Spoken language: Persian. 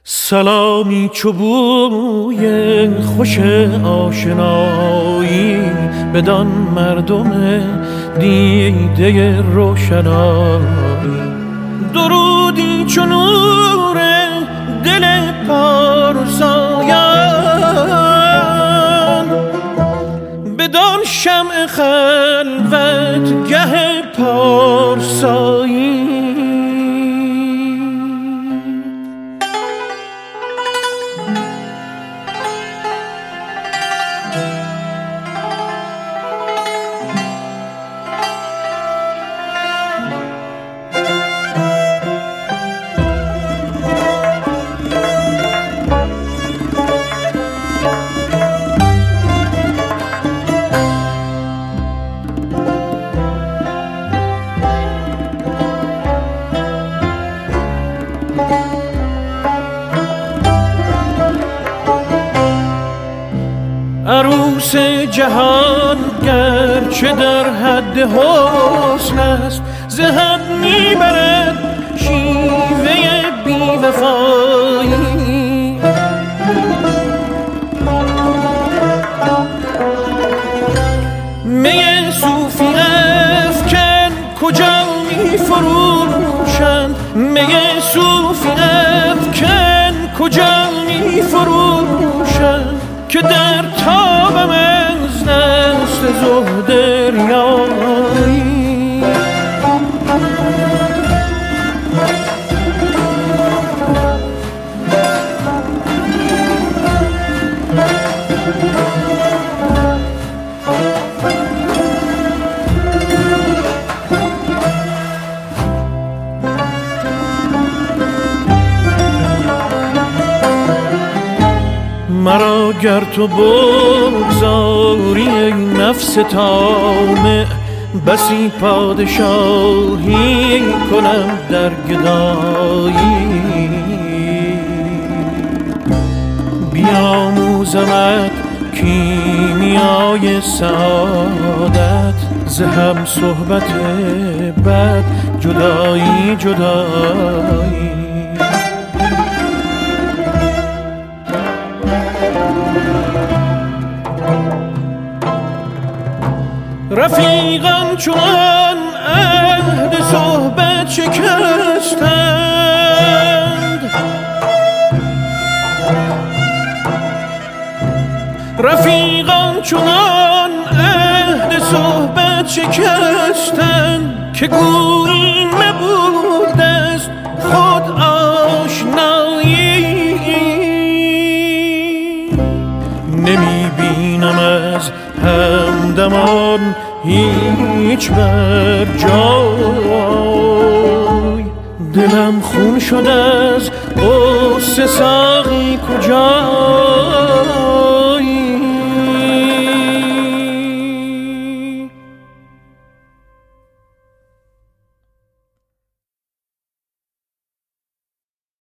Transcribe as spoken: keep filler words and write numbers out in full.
سلامی چو بوی خوش آشنایی بدان مردم دیده روشنایی، درودی چو نور دل پارسایان بدان شمع خلوت گه پارسایی. عروس جهان گرچه در حد حسن است، ز حد میبرد شیوه بی‌وفایی. می صوفی افکن کجا میفروشند، می صوفی افکن کجا میفروشند که در تابم از دست زهد ریایی. مرا گر تو بگذاری ای نفس طامع، بسی پادشاهی کنم در گدایی. بیاموزمت کیمیای سعادت، ز هم صحبت بد جدایی جدایی. رفیقان چون عهد صحبت شکستند، رفیقان چون عهد صحبت شکستند که گویی نبود است خود آشنایی. نمی بینم از همدمان هیچ بر جای، دلم خون شد از غصه ساقی کجا.